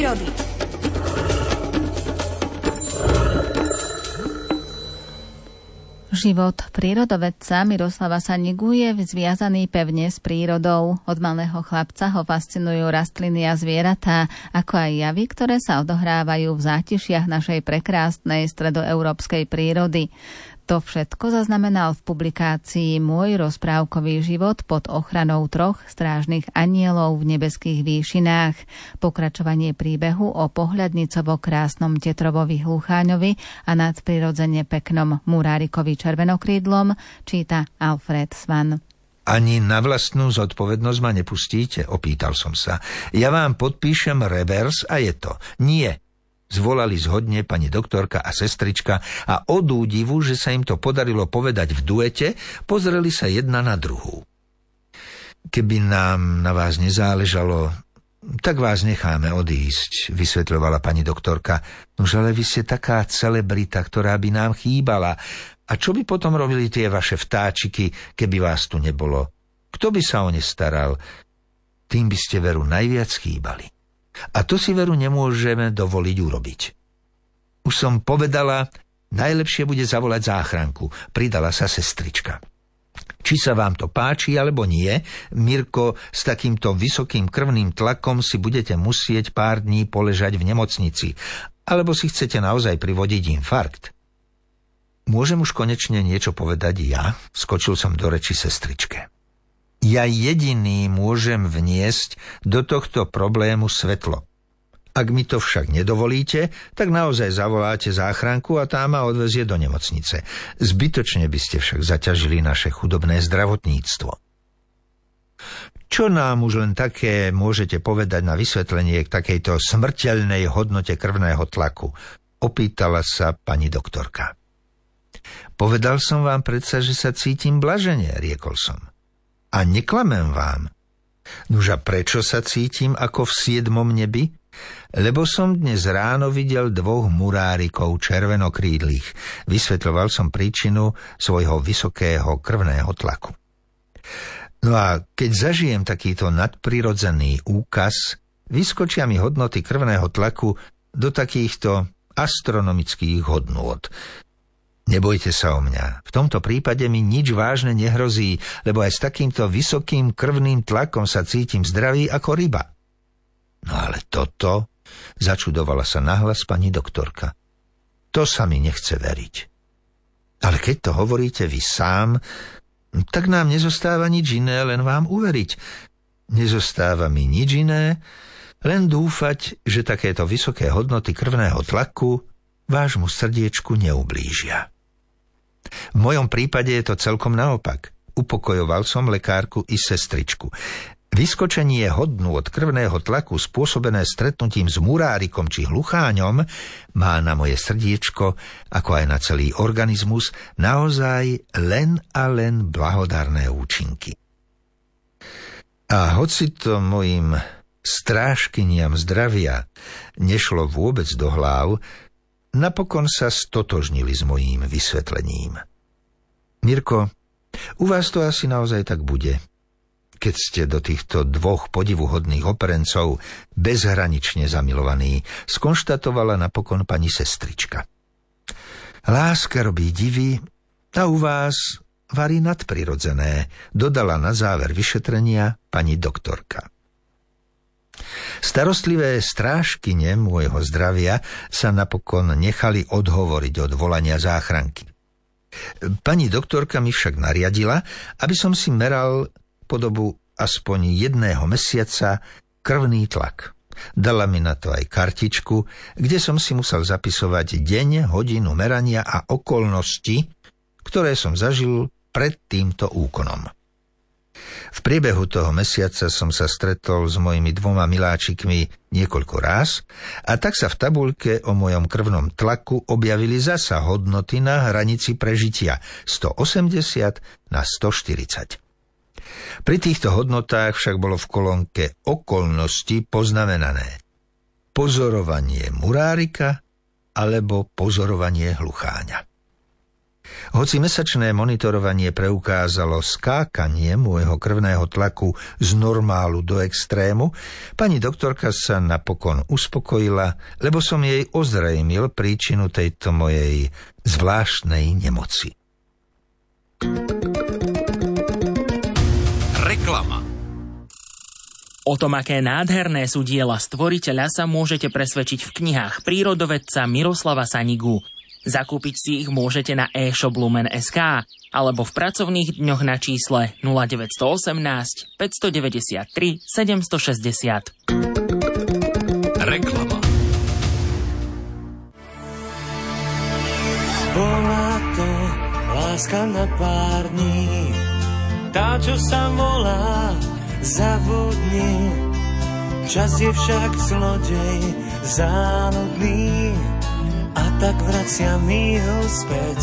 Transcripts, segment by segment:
prírody. Život prírodovedca Miroslava Sanigu je zviazaný pevne s prírodou. Od malého chlapca ho fascinujú rastliny a zvieratá, ako aj javy, ktoré sa odohrávajú v zátišiach našej prekrásnej stredoeurópskej prírody. To všetko zaznamenal v publikácii Môj rozprávkový život pod ochranou 3 strážnych anielov v nebeských výšinách. Pokračovanie príbehu o pohľadnicovo krásnom Tetrovovi Hlucháňovi a nadprirodzene peknom Murárikovi Červenokrídlom číta Alfred Svan. Ani na vlastnú zodpovednosť ma nepustíte? Opýtal som sa. Ja vám podpíšem revers a je to. Nie. Zvolali zhodne pani doktorka a sestrička a od údivu, že sa im to podarilo povedať v duete, pozreli sa jedna na druhú. Keby nám na vás nezáležalo, tak vás necháme odísť, vysvetľovala pani doktorka. Nož ale vy ste taká celebrita, ktorá by nám chýbala. A čo by potom robili tie vaše vtáčiky, keby vás tu nebolo? Kto by sa o ne staral? Tým by ste veru najviac chýbali. A to si veru nemôžeme dovoliť urobiť. Už som povedala, najlepšie bude zavolať záchranku, pridala sa sestrička. Či sa vám to páči, alebo nie, Mirko, s takýmto vysokým krvným tlakom si budete musieť pár dní poležať v nemocnici, alebo si chcete naozaj privodiť infarkt. Môžem už konečne niečo povedať ja? Skočil som do reči sestričke. Ja jediný môžem vniesť do tohto problému svetlo. Ak mi to však nedovolíte, tak naozaj zavoláte záchranku a tá ma odvezie do nemocnice. Zbytočne by ste však zaťažili naše chudobné zdravotníctvo. Čo nám už len také môžete povedať na vysvetlenie k takejto smrteľnej hodnote krvného tlaku? Opýtala sa pani doktorka. Povedal som vám predsa, že sa cítim blažene, riekol som. A neklamem vám. Nuž a prečo sa cítim ako v 7. nebi? Lebo som dnes ráno videl 2 murárikov červenokrídlych. Vysvetľoval som príčinu svojho vysokého krvného tlaku. No a keď zažijem takýto nadprirodzený úkaz, vyskočia mi hodnoty krvného tlaku do takýchto astronomických hodnôt. Nebojte sa o mňa. V tomto prípade mi nič vážne nehrozí, lebo aj s takýmto vysokým krvným tlakom sa cítim zdravý ako ryba. No ale toto, začudovala sa nahlas pani doktorka. To sa mi nechce veriť. Ale keď to hovoríte vy sám, tak nám nezostáva nič iné, len vám uveriť. Nezostáva mi nič iné, len dúfať, že takéto vysoké hodnoty krvného tlaku vášmu srdiečku neublížia. V mojom prípade je to celkom naopak. Upokojoval som lekárku i sestričku. Vyskočenie hodnôt krvného tlaku spôsobené stretnutím s murárikom či hlucháňom má na moje srdiečko, ako aj na celý organizmus, naozaj len a len blahodárne účinky. A hoci to mojim strážkyniam zdravia nešlo vôbec do hlav, napokon sa stotožnili s mojím vysvetlením. Mirko, u vás to asi naozaj tak bude, keď ste do týchto 2 podivuhodných operencov bezhranične zamilovaní, skonštatovala napokon pani sestrička. Láska robí divy a u vás varí nadprirodzené, dodala na záver vyšetrenia pani doktorka. Starostlivé strážkyne môjho zdravia sa napokon nechali odhovoriť od volania záchranky. Pani doktorka mi však nariadila, aby som si meral po dobu aspoň 1 mesiaca krvný tlak. Dala mi na to aj kartičku, kde som si musel zapisovať deň, hodinu merania a okolnosti, ktoré som zažil pred týmto úkonom. V priebehu toho mesiaca som sa stretol s mojimi 2 miláčikmi niekoľko ráz a tak sa v tabuľke o mojom krvnom tlaku objavili zasa hodnoty na hranici prežitia 180 na 140. Pri týchto hodnotách však bolo v kolónke okolnosti poznamenané pozorovanie murárika alebo pozorovanie hlucháňa. Hoci mesačné monitorovanie preukázalo skákanie môjho krvného tlaku z normálu do extrému, pani doktorka sa napokon uspokojila, lebo som jej ozrejmil príčinu tejto mojej zvláštnej nemoci. Reklama. O tom, aké nádherné sú diela stvoriteľa, sa môžete presvedčiť v knihách prírodovedca Miroslava Sanigu. Zakúpiť si ich môžete na e-shop Lumen.sk alebo v pracovných dňoch na čísle 0918 593 760. Reklama. Bola to láska na pár dní, tá, čo sa volá zavodni. Čas je však zlodej záludný, a tak vracia mi ho späť.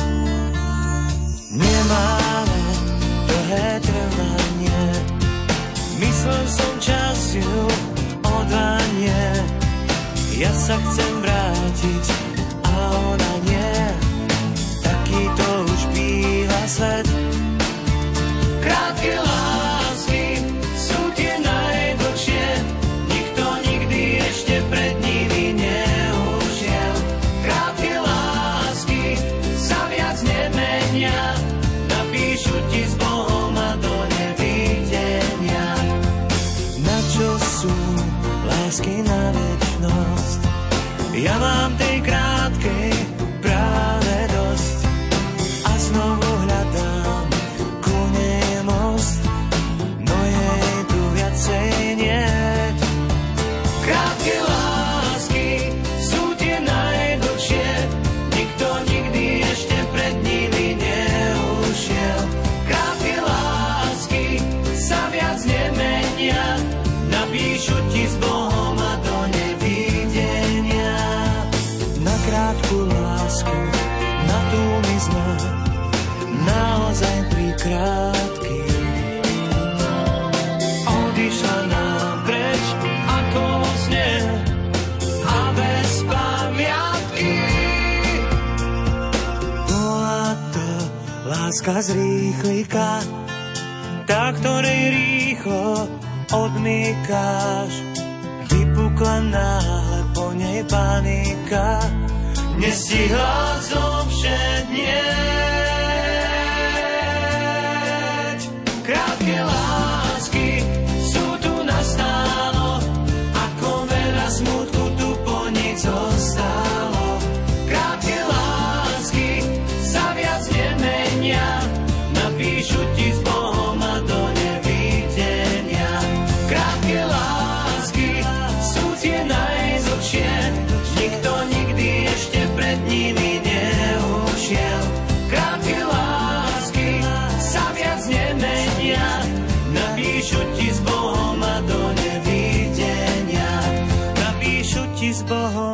Nemáme dlhé trvanie, myslel som čas ju odvanie. Ja sa chcem vrátiť a ona nie, taký to už býva svet. Krátke lásky sú tie najdlhšie, nikto nikdy ešte pred nimi neušiel. Krátke lásky sa viac nemenia, napíšu ti s Bohom a do nevidenia. Na čo sú lásky na večnosť? Ja mám tej krátkej práve dosť a znovu hľadám ku nej most, no jej tu viacej niet. Krátke lásky sú tie najdlhšie, nikto nikdy ešte pred nimi neušiel. Krátke lásky sa viac nemenia, napíšu ti s Bohom a do nevidenia. Na krátku lásku, na tú mi zná, naozaj prikrátky. Odišla nám preč ako vo sne a bez pamiatky. Bola to láska z rýchlika, tá, ktorej rýchlo odmykáš. Vypukla náhle po nej panika, nestihla zovšednieť. Krátke lásky sú tu nastálo, ako veľa smutku tu po nich zostalo. Krátke lásky sa viac nemenia, napíšu ti s Bohom a do nevidenia. Krátke lásky sú tie najzlhšie, nikto nikdy ešte pred nimi neušiel. Krátke lásky sa viac nemenia, napíšu ti s Bohom a do nevidenia. Napíšu ti s Bohom